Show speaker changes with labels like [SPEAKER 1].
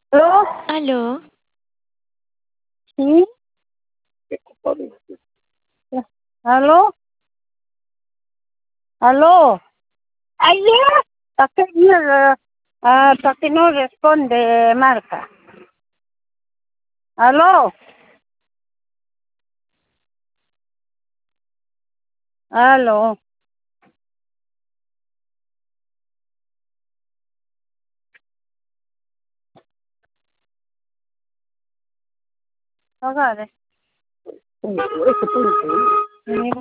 [SPEAKER 1] Alô?
[SPEAKER 2] Alô?
[SPEAKER 1] Sim? Alô? Alô? Alô? Hasta que no responde, marca. Aló, aló. Agora. Esse punto.